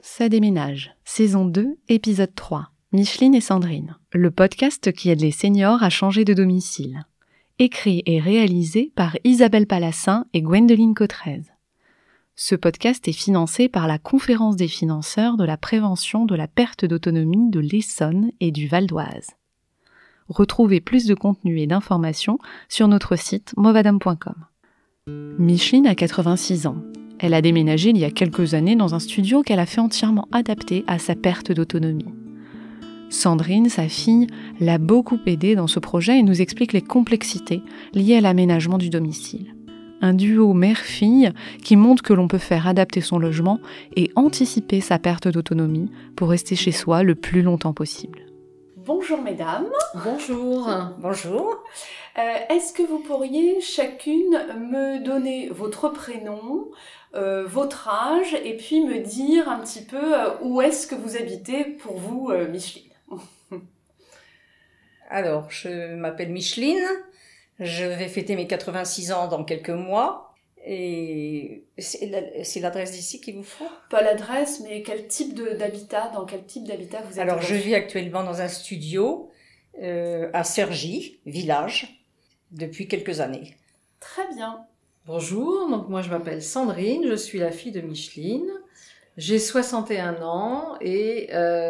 Ça déménage, saison 2, épisode 3. Micheline et Sandrine, le podcast qui aide les seniors à changer de domicile. Écrit et réalisé par Isabelle Palassin et Gwendoline Cautrez. Ce podcast est financé par la Conférence des financeurs de la prévention de la perte d'autonomie de l'Essonne et du Val d'Oise. Retrouvez plus de contenu et d'informations sur notre site movadam.com. Micheline a 86 ans. Elle a déménagé il y a quelques années dans un studio qu'elle a fait entièrement adapté à sa perte d'autonomie. Sandrine, sa fille, l'a beaucoup aidée dans ce projet et nous explique les complexités liées à l'aménagement du domicile. Un duo mère-fille qui montre que l'on peut faire adapter son logement et anticiper sa perte d'autonomie pour rester chez soi le plus longtemps possible. Bonjour mesdames. Bonjour. Bonjour. Est-ce que vous pourriez chacune me donner votre prénom, votre âge et puis me dire un petit peu où est-ce que vous habitez pour vous, Micheline? Alors, je m'appelle Micheline, je vais fêter mes 86 ans dans quelques mois et c'est l'adresse d'ici qu'il vous faut? Pas l'adresse, mais quel type d'habitat, dans quel type d'habitat vous êtes? Alors, je vis actuellement dans un studio à Cergy, village, depuis quelques années. Très bien. Bonjour, donc moi je m'appelle Sandrine, je suis la fille de Micheline. J'ai 61 ans et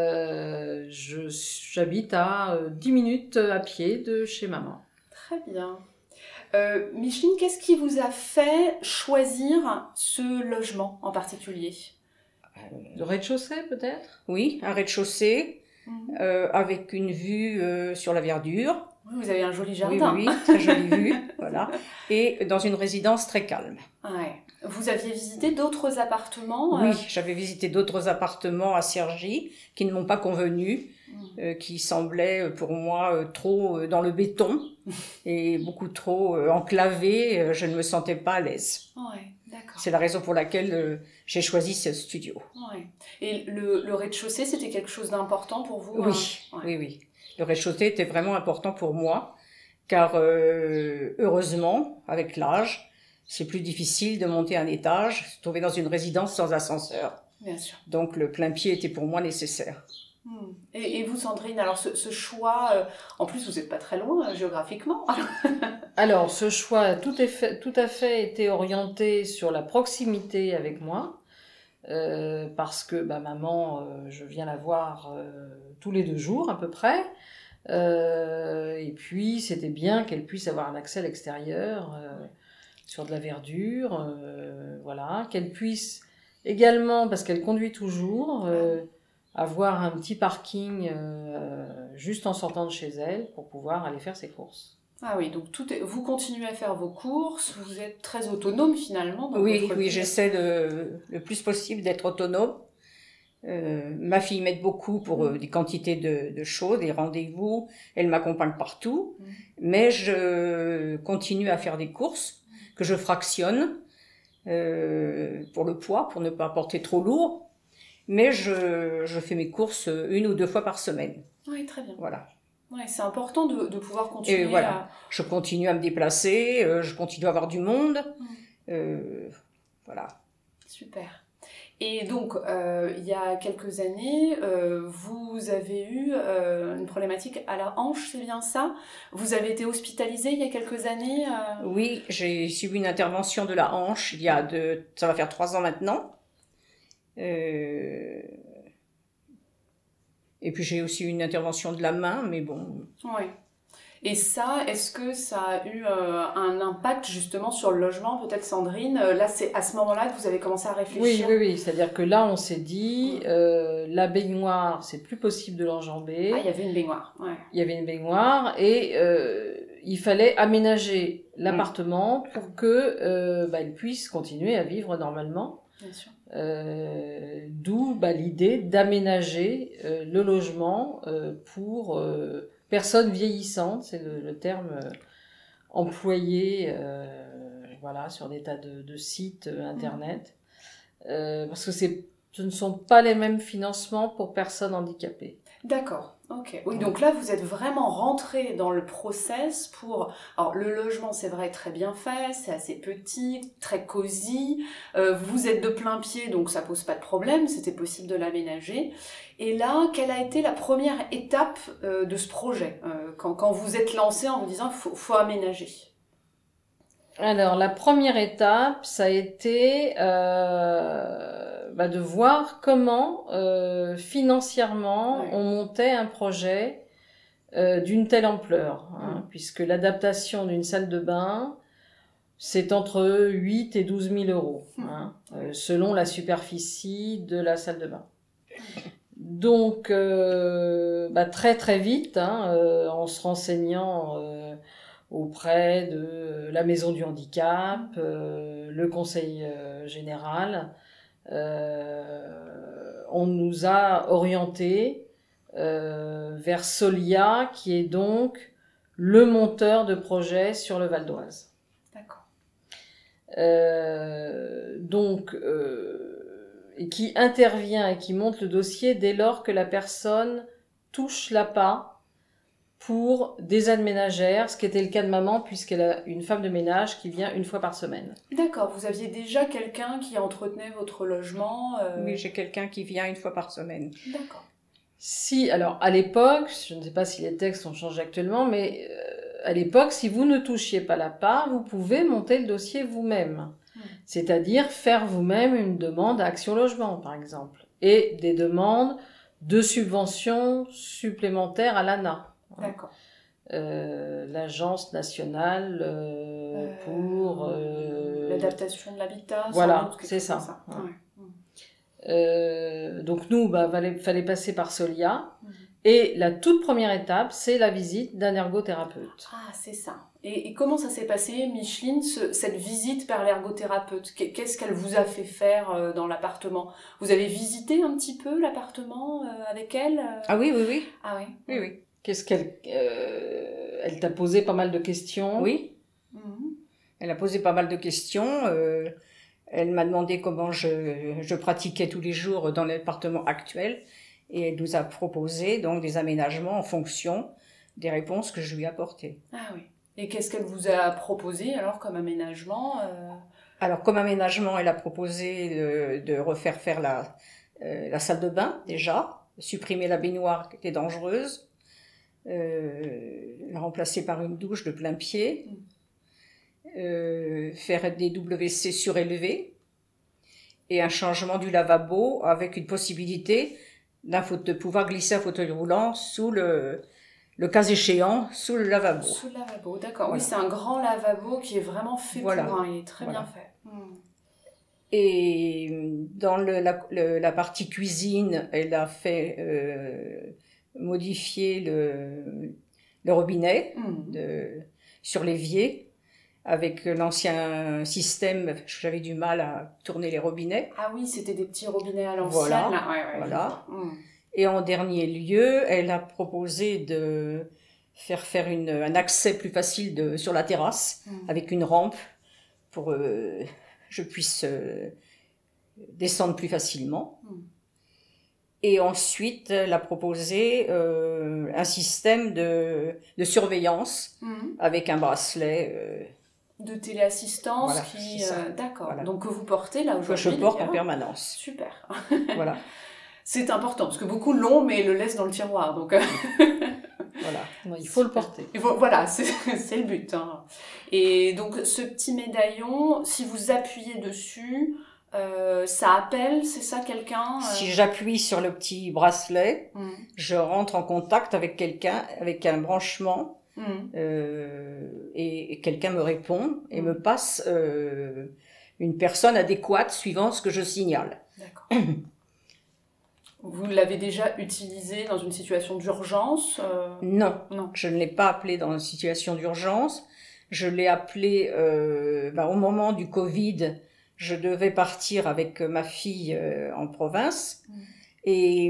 j'habite à 10 minutes à pied de chez maman. Très bien. Micheline, qu'est-ce qui vous a fait choisir ce logement en particulier? Le rez-de-chaussée peut-être? Oui, un rez-de-chaussée avec une vue sur la Verdure. Vous avez un joli jardin. Oui, très jolie vue, voilà. Et dans une résidence très calme. Ouais. Vous aviez visité d'autres appartements? Oui, j'avais visité d'autres appartements à Cergy qui ne m'ont pas convenu, qui semblaient pour moi trop dans le béton et beaucoup trop enclavés. Je ne me sentais pas à l'aise. Ouais, d'accord. C'est la raison pour laquelle j'ai choisi ce studio. Ouais. Et le rez-de-chaussée, c'était quelque chose d'important pour vous? Oui, Ouais. oui. Le rez-de-chaussée était vraiment important pour moi, car heureusement, avec l'âge, c'est plus difficile de monter un étage, se trouver dans une résidence sans ascenseur. Bien sûr. Donc le plein pied était pour moi nécessaire. Et vous, Sandrine, alors ce choix, en plus vous n'êtes pas très loin géographiquement. Alors ce choix a tout à fait été orienté sur la proximité avec moi. Parce que maman, je viens la voir tous les 2 jours à peu près. Et puis c'était bien qu'elle puisse avoir un accès à l'extérieur sur de la verdure, voilà, qu'elle puisse également, parce qu'elle conduit toujours, avoir un petit parking juste en sortant de chez elle pour pouvoir aller faire ses courses. Ah oui, donc vous continuez à faire vos courses, vous êtes très autonome finalement dans votre vie. J'essaie le plus possible d'être autonome. Ma fille m'aide beaucoup pour des quantités de choses, des rendez-vous, elle m'accompagne partout, mais je continue à faire des courses que je fractionne pour le poids, pour ne pas porter trop lourd, mais je fais mes courses 1 ou 2 fois par semaine. Oui, très bien. Voilà. Ouais, c'est important de pouvoir continuer. Et voilà, je continue à me déplacer, je continue à avoir du monde, voilà. Super. Et donc, il y a quelques années, vous avez eu une problématique à la hanche, c'est bien ça? Vous avez été hospitalisée il y a quelques années? Oui, j'ai subi une intervention de la hanche ça va faire 3 ans maintenant. Et puis j'ai aussi eu une intervention de la main, mais bon. Oui. Et ça, est-ce que ça a eu un impact justement sur le logement, peut-être Sandrine? Là, c'est à ce moment-là que vous avez commencé à réfléchir. Oui. C'est-à-dire que là, on s'est dit, la baignoire, c'est plus possible de l'enjamber. Ah, il y avait une baignoire. Ouais. Il y avait une baignoire et il fallait aménager l'appartement pour que elle puisse continuer à vivre normalement. Bien sûr. D'où l'idée d'aménager le logement pour personnes vieillissantes, c'est le terme employé sur des tas de sites internet, parce que ce ne sont pas les mêmes financements pour personnes handicapées. D'accord, ok. Oui, donc là, vous êtes vraiment rentré dans le process pour... Alors, le logement, c'est vrai, très bien fait, c'est assez petit, très cosy. Vous êtes de plein pied, donc ça pose pas de problème, c'était possible de l'aménager. Et là, quelle a été la première étape de ce projet quand vous êtes lancé en vous disant, faut aménager? Alors, la première étape, ça a été de voir comment financièrement on montait un projet d'une telle ampleur, puisque l'adaptation d'une salle de bain, c'est entre 8 et 12 000 euros, selon la superficie de la salle de bain. Donc, très très vite, en se renseignant auprès de la maison du handicap, le conseil général, on nous a orientés vers Solia, qui est donc le monteur de projet sur le Val d'Oise. D'accord. Et qui intervient et qui monte le dossier dès lors que la personne touche l'APA pour des aides ménagères, ce qui était le cas de maman, puisqu'elle a une femme de ménage qui vient une fois par semaine. D'accord, vous aviez déjà quelqu'un qui entretenait votre logement Oui, j'ai quelqu'un qui vient une fois par semaine. D'accord. Alors à l'époque, je ne sais pas si les textes ont changé actuellement, mais à l'époque, si vous ne touchiez pas l'APA, vous pouvez monter le dossier vous-même. C'est-à-dire faire vous-même une demande à Action Logement, par exemple, et des demandes de subventions supplémentaires à l'ANA. D'accord. L'agence nationale pour l'adaptation de l'habitat. Voilà, c'est ça. Ouais. Donc nous, fallait passer par Solia. Et la toute première étape, c'est la visite d'un ergothérapeute. Ah, c'est ça. Et comment ça s'est passé, Micheline, cette visite par l'ergothérapeute? Qu'est-ce qu'elle vous a fait faire dans l'appartement? Vous avez visité un petit peu l'appartement avec elle? Ah oui, oui, oui. Ah oui. Oui, oui. Qu'est-ce qu'elle... elle t'a posé pas mal de questions? Oui. Elle a posé pas mal de questions. Elle m'a demandé comment je pratiquais tous les jours dans l'appartement actuel. Et elle nous a proposé donc des aménagements en fonction des réponses que je lui ai apportées. Ah oui. Et qu'est-ce qu'elle vous a proposé alors comme aménagement Alors comme aménagement, elle a proposé de refaire faire la salle de bain déjà, supprimer la baignoire qui était dangereuse, la remplacer par une douche de plein pied, faire des WC surélevés et un changement du lavabo avec une possibilité de pouvoir glisser un fauteuil roulant sous le cas échéant, sous le lavabo. Sous le lavabo, d'accord. Voilà. Oui, c'est un grand lavabo qui est vraiment fait pour, il est très bien fait. Et dans la partie cuisine, elle a fait modifier le robinet sur l'évier. Avec l'ancien système, j'avais du mal à tourner les robinets. Ah oui, c'était des petits robinets à l'ancienne. Voilà, là. Ouais, voilà. Et en dernier lieu, elle a proposé de faire un accès plus facile sur la terrasse, avec une rampe, pour que je puisse descendre plus facilement. Et ensuite, elle a proposé un système de surveillance avec un bracelet... de téléassistance voilà, d'accord. Voilà. Donc que vous portez là aujourd'hui. Que je porte en permanence. Super. Voilà. C'est important parce que beaucoup l'ont mais le laissent dans le tiroir. Donc voilà. Non, il faut le porter. Voilà, c'est le but. Et donc ce petit médaillon, si vous appuyez dessus, ça appelle, c'est ça quelqu'un Si j'appuie sur le petit bracelet, je rentre en contact avec quelqu'un, avec un branchement. Et quelqu'un me répond et me passe une personne adéquate suivant ce que je signale. D'accord. Vous l'avez déjà utilisé dans une situation d'urgence Non, je ne l'ai pas appelé dans une situation d'urgence. Je l'ai appelé au moment du Covid. Je devais partir avec ma fille en province. Et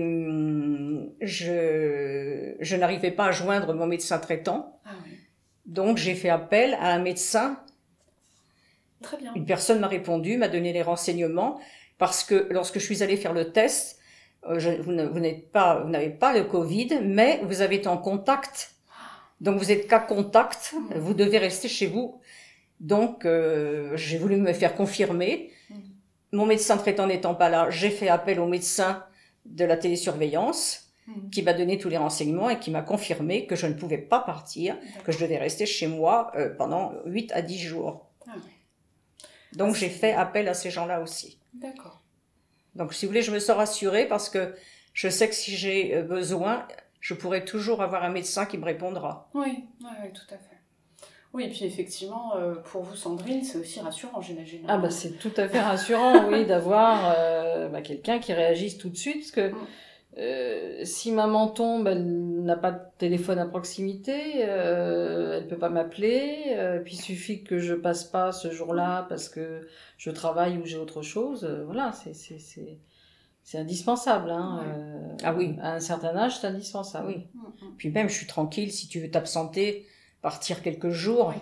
je n'arrivais pas à joindre mon médecin traitant. Ah oui. Donc j'ai fait appel à un médecin. Très bien. Une personne m'a répondu, m'a donné les renseignements, parce que lorsque je suis allée faire le test, vous n'avez pas le Covid, mais vous avez été en contact. Donc vous êtes cas contact, vous devez rester chez vous. Donc j'ai voulu me faire confirmer. Mon médecin traitant n'étant pas là, j'ai fait appel au médecin de la télésurveillance qui m'a donné tous les renseignements et qui m'a confirmé que je ne pouvais pas partir, que je devais rester chez moi pendant 8 à 10 jours. Ah oui. Donc j'ai fait appel à ces gens-là aussi. D'accord. Donc si vous voulez, je me sens rassurée parce que je sais que si j'ai besoin, je pourrai toujours avoir un médecin qui me répondra. Oui, tout à fait. Oui, et puis effectivement, pour vous, Sandrine, c'est aussi rassurant, j'imagine. Ah c'est tout à fait rassurant, oui, d'avoir quelqu'un qui réagisse tout de suite, parce que si maman tombe, elle n'a pas de téléphone à proximité, elle peut pas m'appeler, puis il suffit que je passe pas ce jour-là parce que je travaille ou j'ai autre chose, voilà, c'est indispensable, hein. Ah oui. À un certain âge, c'est indispensable. Oui. Puis même, je suis tranquille, si tu veux t'absenter, partir quelques jours,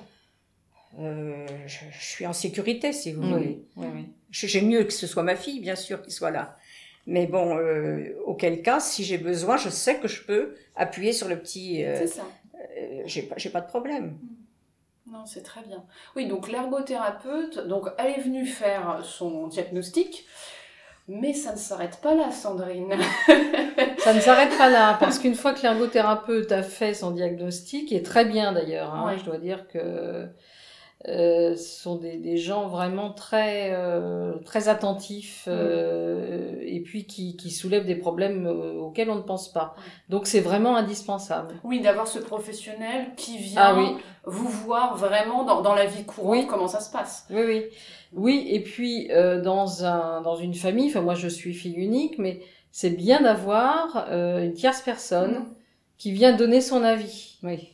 je suis en sécurité, si vous voulez. Oui. J'ai mieux que ce soit ma fille, bien sûr, qui soit là. Mais bon, auquel cas, si j'ai besoin, je sais que je peux appuyer sur le petit... c'est ça. J'ai pas de problème. Non, c'est très bien. Oui, donc l'ergothérapeute, donc, elle est venue faire son diagnostic, mais ça ne s'arrête pas là, Sandrine. Ça ne s'arrête pas là, parce qu'une fois que l'ergothérapeute a fait son diagnostic, et très bien d'ailleurs, hein, je dois dire que ce sont des gens vraiment très attentifs et puis qui soulèvent des problèmes auxquels on ne pense pas. Donc c'est vraiment indispensable. Oui, d'avoir ce professionnel qui vient vous voir vraiment dans la vie courante, comment ça se passe. Oui, et puis dans une famille, enfin moi je suis fille unique, mais c'est bien d'avoir une tierce personne qui vient donner son avis. Oui.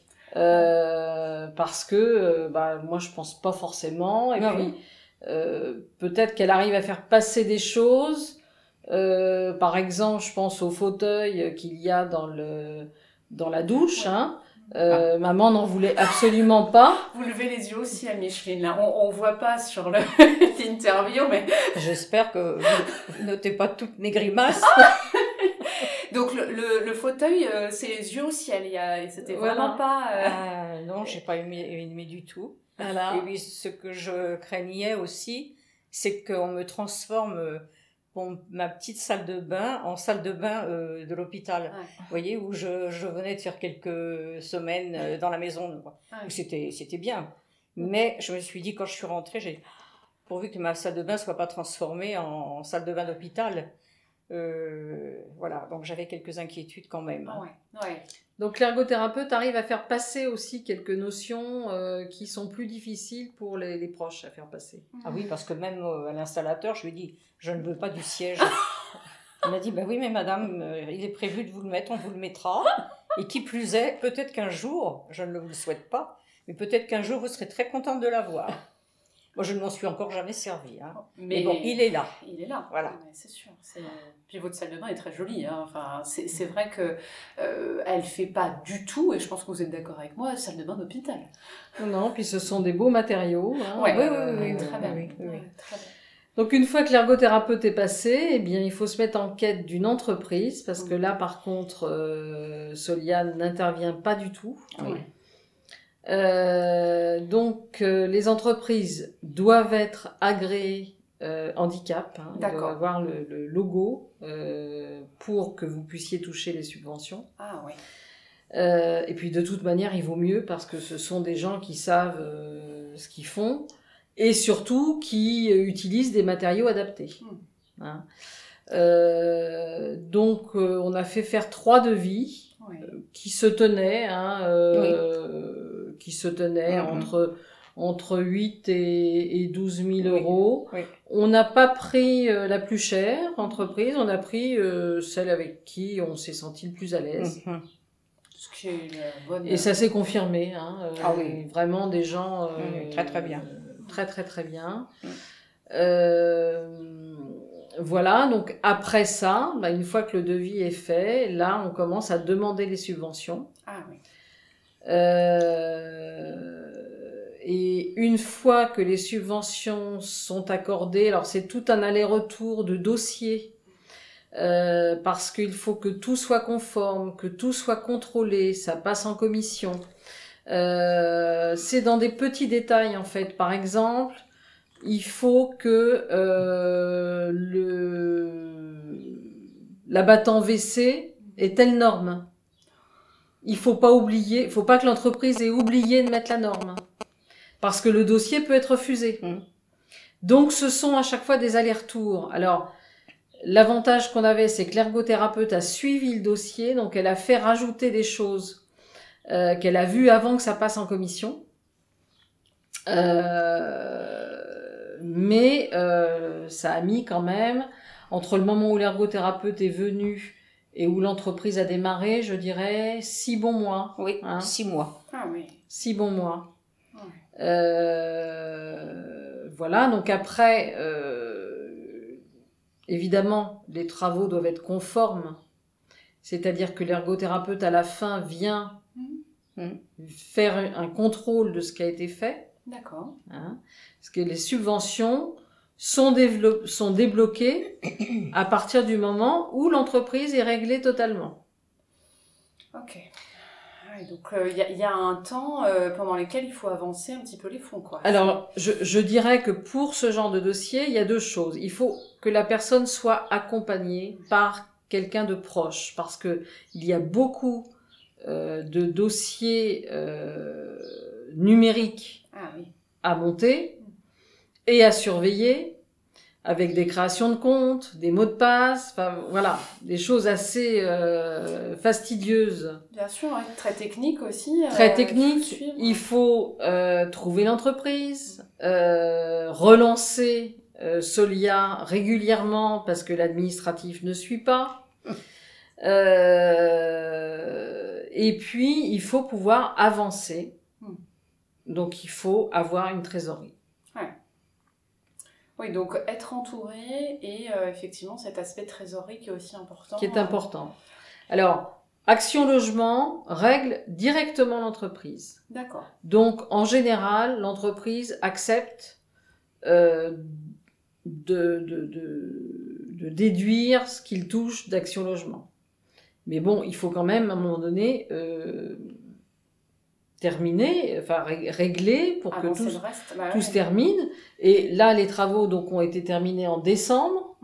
Parce que moi je pense pas forcément, et puis peut-être qu'elle arrive à faire passer des choses. Par exemple, je pense au fauteuil qu'il y a dans la douche, hein. Maman n'en voulait absolument pas. Vous levez les yeux aussi à Micheline, là. On voit pas sur l'interview, mais... J'espère que vous notez pas toutes mes grimaces. Donc le fauteuil, c'est les yeux au ciel. C'était vraiment pas... Non, j'ai pas aimé du tout. Voilà. Et puis ce que je craignais aussi, c'est qu'on me transforme... ma petite salle de bain en salle de bain de l'hôpital, vous voyez, où je venais de faire quelques semaines dans la maison, où c'était bien. Mais je me suis dit, quand je suis rentrée, pourvu que ma salle de bain soit pas transformée en salle de bain d'hôpital. Voilà, donc j'avais quelques inquiétudes quand même. Donc l'ergothérapeute arrive à faire passer aussi quelques notions qui sont plus difficiles pour les proches à faire passer. Ah oui, parce que même à l'installateur, je lui ai dit, je ne veux pas du siège. Il m'a dit, oui, mais madame, il est prévu de vous le mettre, on vous le mettra. Et qui plus est, peut-être qu'un jour, je ne vous le souhaite pas, mais peut-être qu'un jour vous serez très contente de l'avoir. Moi, je ne m'en suis encore jamais servi, hein. Mais bon, il est là. Il est là. Voilà. C'est sûr. Puis votre salle de bain est très jolie, hein. Enfin, c'est vrai que elle fait pas du tout, et je pense que vous êtes d'accord avec moi, salle de bain d'hôpital. Non, puis ce sont des beaux matériaux. Hein. Oui, très bien. Très bien. Donc une fois que l'ergothérapeute est passé, eh bien il faut se mettre en quête d'une entreprise, parce que là par contre Soliane n'intervient pas du tout. Donc les entreprises doivent être agréées handicap, hein. Elles doivent avoir le logo pour que vous puissiez toucher les subventions. Ah oui. Et puis de toute manière il vaut mieux, parce que ce sont des gens qui savent ce qu'ils font. Et surtout qui utilisent des matériaux adaptés. Hein. Donc on a fait faire 3 devis qui se tenaient, entre 8 et 12 000 euros. Oui. On n'a pas pris la plus chère entreprise, on a pris celle avec qui on s'est senti le plus à l'aise. Ce qui est une bonne... Et ça s'est confirmé. Vraiment des gens... très très bien. Très très très bien. Voilà, donc après ça, une fois que le devis est fait, là on commence à demander les subventions. Ah oui. Et une fois que les subventions sont accordées, alors c'est tout un aller-retour de dossiers parce qu'il faut que tout soit conforme, que tout soit contrôlé, ça passe en commission. C'est dans des petits détails en fait. Par exemple, il faut que l'abattant WC ait telle norme. Il faut pas que l'entreprise ait oublié de mettre la norme, parce que le dossier peut être refusé. Donc, ce sont à chaque fois des allers-retours. Alors, l'avantage qu'on avait, c'est que l'ergothérapeute a suivi le dossier, donc elle a fait rajouter des choses qu'elle a vues avant que ça passe en commission. Mais ça a mis quand même, entre le moment où l'ergothérapeute est venu et où l'entreprise a démarré, je dirais 6 bons mois. Oui, 6 mois. Ah oui. 6 bons mois. Ouais. Voilà, donc après, évidemment, les travaux doivent être conformes. C'est-à-dire que l'ergothérapeute, à la fin, vient faire un contrôle de ce qui a été fait. D'accord. Parce que les subventions sont débloquées à partir du moment où l'entreprise est réglée totalement. Ok. Ouais, donc il y a un temps pendant lequel il faut avancer un petit peu les fonds, quoi. Alors, je dirais que pour ce genre de dossier, il y a 2 choses. Il faut que la personne soit accompagnée par quelqu'un de proche, parce que il y a beaucoup de dossiers numériques à monter et à surveiller, avec des créations de comptes, des mots de passe, enfin voilà, des choses assez fastidieuses. Bien sûr, ouais, très technique aussi. Très technique. Il faut trouver l'entreprise, relancer Solia régulièrement parce que l'administratif ne suit pas. Et puis, il faut pouvoir avancer. Donc, il faut avoir une trésorerie. Ouais. Oui, donc être entouré et effectivement cet aspect trésorerie qui est aussi important. Qui est important. Alors, Action Logement règle directement l'entreprise. D'accord. Donc, en général, l'entreprise accepte de déduire ce qu'il touche d'Action Logement. Mais bon, il faut quand même, à un moment donné, terminer, enfin régler pour que tout se termine. Et là, les travaux donc ont été terminés en décembre.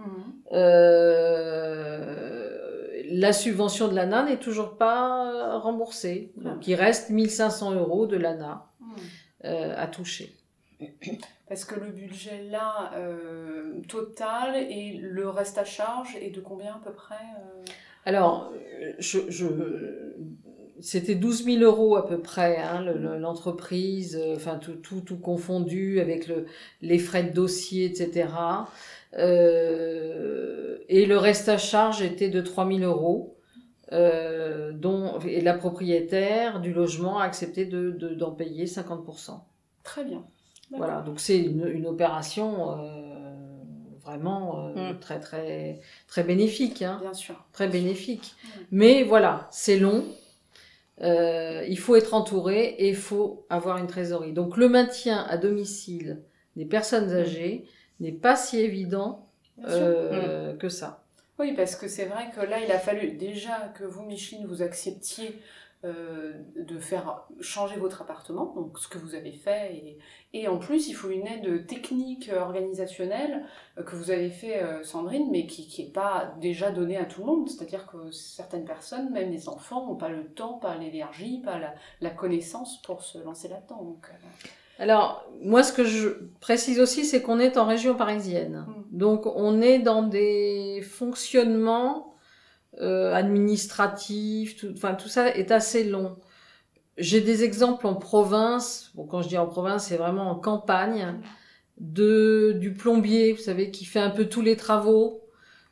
La subvention de l'ANA n'est toujours pas remboursée. Donc, il reste 1 500 € de l'ANA à toucher. Parce que le budget là, total, et le reste à charge est de combien à peu près Alors, c'était 12 000 € à peu près, l'entreprise, enfin tout confondu avec les frais de dossier, etc. Et le reste à charge était de 3 000 €, et la propriétaire du logement a accepté d'en payer 50%. Très bien. D'accord. Voilà, donc c'est une opération vraiment très très très bénéfique, Bien sûr. Très bénéfique. Mais voilà, c'est long. Il faut être entouré et il faut avoir une trésorerie. Donc le maintien à domicile des personnes âgées n'est pas si évident que ça. Oui, parce que c'est vrai que là, il a fallu déjà que vous, Micheline, vous acceptiez de faire changer votre appartement, donc ce que vous avez fait, et en plus il faut une aide technique organisationnelle que vous avez fait, Sandrine, mais qui n'est pas déjà donnée à tout le monde, c'est-à-dire que certaines personnes, même les enfants, n'ont pas le temps, pas l'énergie, pas la connaissance pour se lancer là-dedans. Donc, Alors, moi ce que je précise aussi, c'est qu'on est en région parisienne, donc on est dans des fonctionnements administratif, tout ça est assez long. J'ai des exemples en province, bon, quand je dis en province, c'est vraiment en campagne, du plombier, vous savez, qui fait un peu tous les travaux,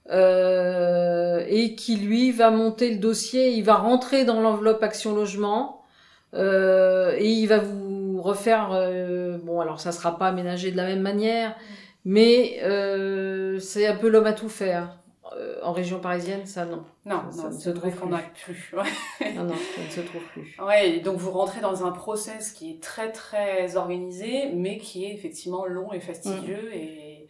et qui lui va monter le dossier, il va rentrer dans l'enveloppe Action Logement, et il va vous refaire, bon alors ça sera pas aménagé de la même manière, mais c'est un peu l'homme à tout faire. En région parisienne, ça non. Ça ne se trouve plus. Ouais. Non, ça ne se trouve plus. Ouais, donc vous rentrez dans un process qui est très très organisé, mais qui est effectivement long et fastidieux. Et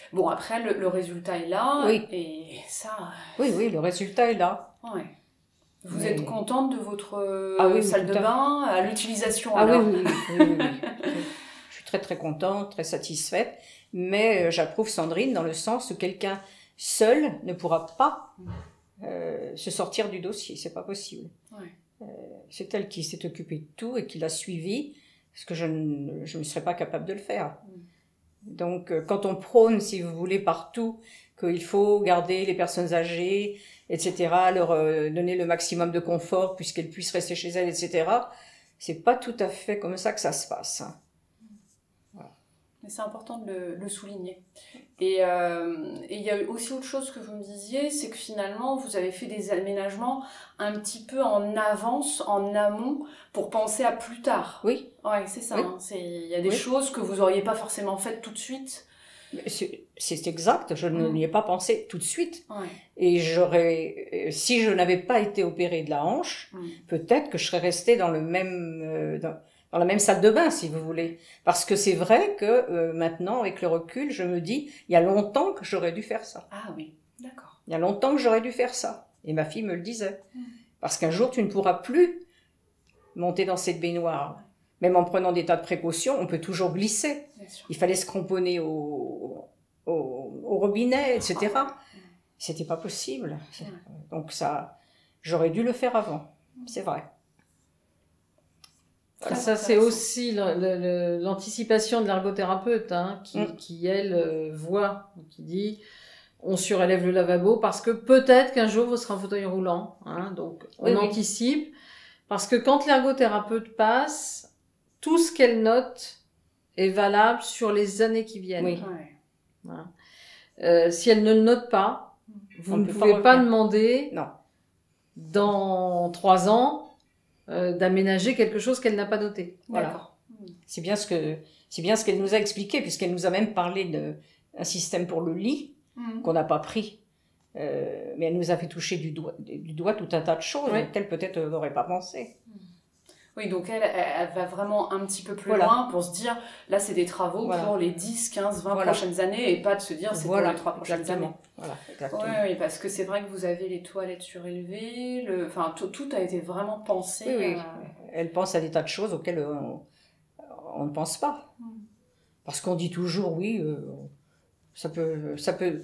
Bon, après, le résultat est là. Oui. Et ça... Oui, le résultat est là. Ouais. Vous Mais- êtes contente de votre Oui, salle tout de à fait. bain, à l'utilisation Ah alors? oui. Je suis très très contente, très satisfaite, mais j'approuve Sandrine dans le sens où quelqu'un seul ne pourra pas se sortir du dossier, c'est pas possible. Ouais. C'est elle qui s'est occupée de tout et qui l'a suivi, parce que je ne serais pas capable de le faire. Donc quand on prône, si vous voulez, partout, qu'il faut garder les personnes âgées, etc., leur donner le maximum de confort puisqu'elles puissent rester chez elles, etc., c'est pas tout à fait comme ça que ça se passe. Mais c'est important de le souligner. Et il y a aussi autre chose que vous me disiez, c'est que finalement, vous avez fait des aménagements un petit peu en avance, en amont, pour penser à plus tard. Oui. Ouais, c'est ça. Oui. Hein. Il y a des Oui. choses que vous n'auriez pas forcément faites tout de suite. C'est exact, je n'y ai pas pensé tout de suite. Ouais. Et si je n'avais pas été opérée de la hanche, peut-être que je serais restée dans dans la même salle de bain, si vous voulez. Parce que c'est vrai que maintenant, avec le recul, je me dis, il y a longtemps que j'aurais dû faire ça. Ah oui, d'accord. Il y a longtemps que j'aurais dû faire ça. Et ma fille me le disait. Parce qu'un jour, tu ne pourras plus monter dans cette baignoire. Même en prenant des tas de précautions, on peut toujours glisser. Bien sûr. Il fallait se cramponner au robinet, etc. C'était pas possible. Donc ça, j'aurais dû le faire avant. C'est vrai. Et ça, c'est aussi l'anticipation de l'ergothérapeute qui elle, voit, qui dit on surélève le lavabo parce que peut-être qu'un jour vous serez en fauteuil roulant. Donc on anticipe. Parce que quand l'ergothérapeute passe, tout ce qu'elle note est valable sur les années qui viennent. Oui. Voilà. Si elle ne le note pas, vous ne pouvez pas demander dans 3 ans d'aménager quelque chose qu'elle n'a pas noté. Voilà. C'est bien ce qu'elle nous a expliqué, puisqu'elle nous a même parlé d'un système pour le lit qu'on n'a pas pris. Mais elle nous a fait toucher du doigt tout un tas de choses auxquelles peut-être on n'aurait pas pensé. Oui, donc elle va vraiment un petit peu plus loin pour se dire, là c'est des travaux pour les 10, 15, 20 prochaines années et pas de se dire c'est pour les 3 prochaines années. Voilà, exactement. Oui, parce que c'est vrai que vous avez les toilettes surélevées, enfin tout a été vraiment pensé. Oui. Elle pense à des tas de choses auxquelles on ne pense pas. Parce qu'on dit toujours ça peut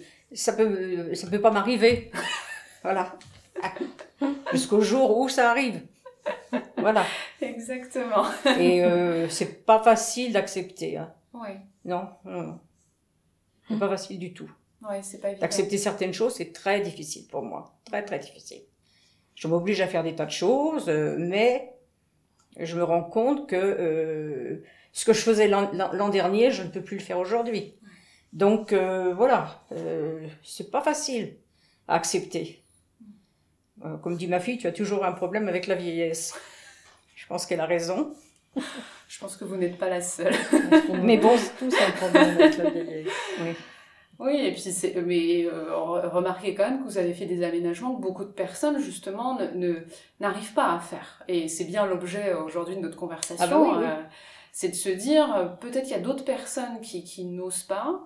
pas m'arriver. Voilà. Jusqu'au jour où ça arrive. Voilà. Exactement. Et c'est pas facile d'accepter. Oui. Non. C'est pas facile du tout. Oui, c'est pas évident. D'accepter certaines choses, c'est très difficile pour moi. Très, très difficile. Je m'oblige à faire des tas de choses, mais je me rends compte que ce que je faisais l'an dernier, je ne peux plus le faire aujourd'hui. Donc, voilà. C'est pas facile à accepter. Comme dit ma fille, tu as toujours un problème avec la vieillesse. Je pense qu'elle a raison. Je pense que vous n'êtes pas la seule. Mais bon, c'est tous un problème avec la vieillesse. Oui, et puis remarquez quand même que vous avez fait des aménagements que beaucoup de personnes justement n'arrivent pas à faire. Et c'est bien l'objet aujourd'hui de notre conversation. C'est de se dire, peut-être il y a d'autres personnes qui n'osent pas.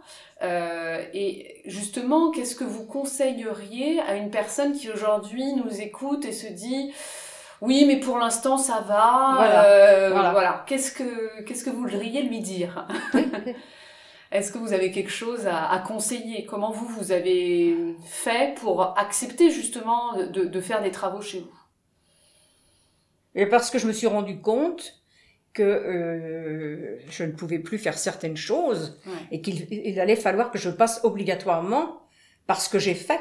Et justement, qu'est-ce que vous conseilleriez à une personne qui aujourd'hui nous écoute et se dit, oui, mais pour l'instant ça va. Voilà. Qu'est-ce que vous voudriez lui dire? Est-ce que vous avez quelque chose à conseiller? Comment vous avez fait pour accepter justement de faire des travaux chez vous? Et parce que je me suis rendu compte que je ne pouvais plus faire certaines choses et qu'il allait falloir que je passe obligatoirement par ce que j'ai fait.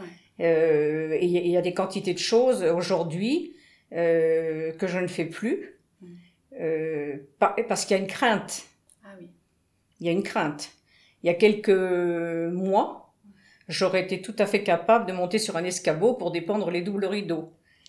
Et il y a des quantités de choses aujourd'hui que je ne fais plus parce qu'il y a une crainte. Il y a une crainte. Il y a quelques mois, j'aurais été tout à fait capable de monter sur un escabeau pour dépendre les doubles rideaux.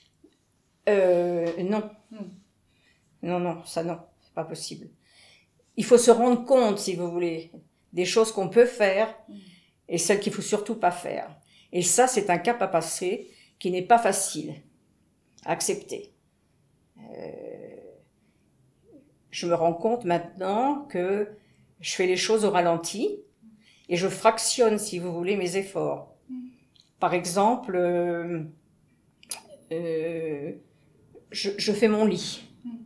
Non. Non, ça non, c'est pas possible. Il faut se rendre compte, si vous voulez, des choses qu'on peut faire et celles qu'il faut surtout pas faire. Et ça, c'est un cap à passer qui n'est pas facile à accepter. Je me rends compte maintenant que je fais les choses au ralenti et je fractionne, si vous voulez, mes efforts. Par exemple, je fais mon lit.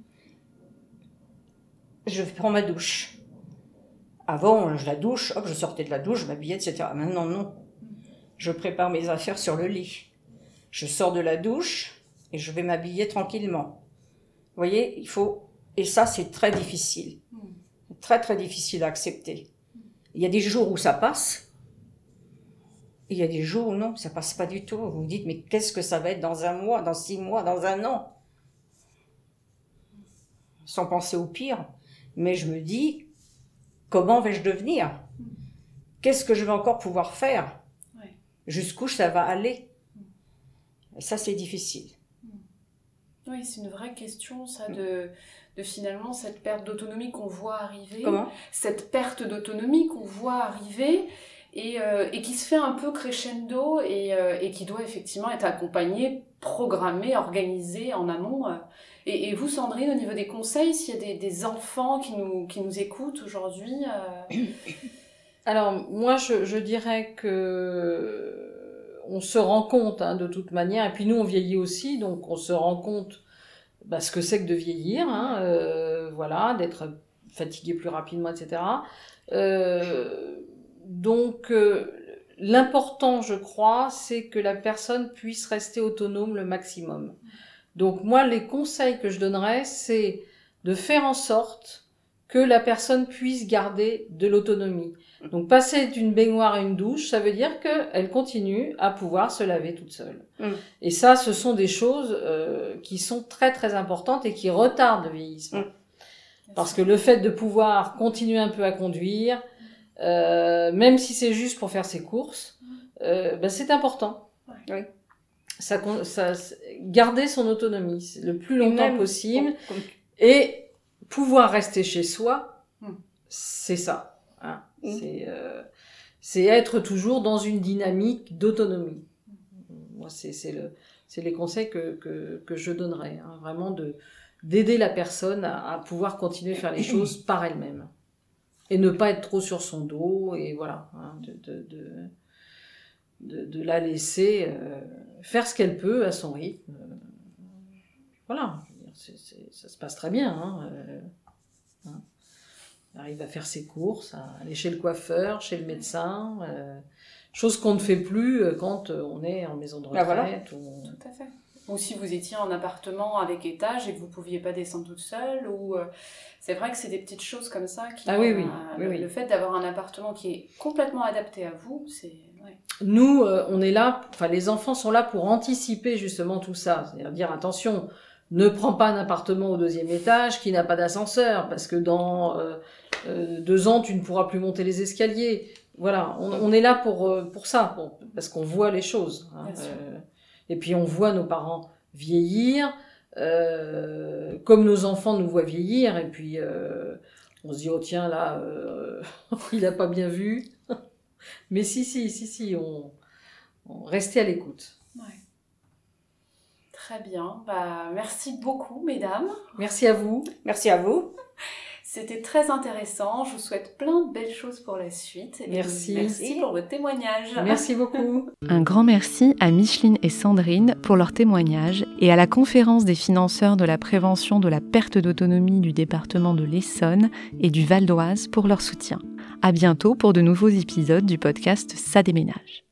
Je prends ma douche. Avant, je la douche, hop, je sortais de la douche, je m'habillais, etc. Maintenant, non. Je prépare mes affaires sur le lit. Je sors de la douche et je vais m'habiller tranquillement. Vous voyez, il faut... Et ça, c'est très difficile. Très, très difficile à accepter. Il y a des jours où ça passe. Et il y a des jours où non, ça passe pas du tout. Vous vous dites, mais qu'est-ce que ça va être dans 1 mois, dans 6 mois, dans 1 an? Sans penser au pire. Mais je me dis, comment vais-je devenir? Qu'est-ce que je vais encore pouvoir faire? Jusqu'où ça va aller? Et ça, c'est difficile. Oui, c'est une vraie question, ça, de finalement cette perte d'autonomie qu'on voit arriver. Comment? Cette perte d'autonomie qu'on voit arriver et qui se fait un peu crescendo et qui doit effectivement être accompagnée, programmée, organisée en amont. Et vous, Sandrine, au niveau des conseils, s'il y a des enfants qui nous écoutent aujourd'hui Alors, moi, je dirais que on se rend compte, de toute manière, et puis nous, on vieillit aussi, donc on se rend compte ce que c'est que de vieillir, voilà, d'être fatigué plus rapidement, etc. Donc, l'important, je crois, c'est que la personne puisse rester autonome le maximum. Donc, moi, les conseils que je donnerais, c'est de faire en sorte que la personne puisse garder de l'autonomie. Donc, passer d'une baignoire à une douche, ça veut dire qu'elle continue à pouvoir se laver toute seule. Et ça, ce sont des choses qui sont très, très importantes et qui retardent le vieillissement. Parce que le fait de pouvoir continuer un peu à conduire, même si c'est juste pour faire ses courses, c'est important. Oui. Ça, garder son autonomie le plus longtemps possible et pouvoir rester chez soi, c'est ça. C'est être toujours dans une dynamique d'autonomie. Moi, c'est les conseils que je donnerais, vraiment d'aider la personne à pouvoir continuer à faire les choses par elle-même et ne pas être trop sur son dos et voilà, de la laisser faire ce qu'elle peut à son rythme. Voilà, ça se passe très bien. Elle arrive à faire ses courses, à aller chez le coiffeur, chez le médecin, chose qu'on ne fait plus quand on est en maison de retraite. Voilà. Tout à fait. Ou si vous étiez en appartement avec étage et que vous ne pouviez pas descendre toute seule, ou c'est vrai que c'est des petites choses comme ça qui le fait d'avoir un appartement qui est complètement adapté à vous, c'est... Ouais. Nous, on est là, les enfants sont là pour anticiper justement tout ça, c'est-à-dire dire attention, ne prends pas un appartement au 2e étage qui n'a pas d'ascenseur, parce que dans 2 ans, tu ne pourras plus monter les escaliers. Voilà, on est là pour ça, parce qu'on voit les choses. Et puis on voit nos parents vieillir, comme nos enfants nous voient vieillir, et puis on se dit, oh tiens, là, il n'a pas bien vu. Mais si, on restait à l'écoute. Ouais. Très bien. Merci beaucoup, mesdames. Merci à vous. Merci à vous. C'était très intéressant. Je vous souhaite plein de belles choses pour la suite. Merci. Merci pour votre témoignage. Merci beaucoup. Un grand merci à Micheline et Sandrine pour leur témoignage et à la conférence des financeurs de la prévention de la perte d'autonomie du département de l'Essonne et du Val d'Oise pour leur soutien. À bientôt pour de nouveaux épisodes du podcast Ça déménage.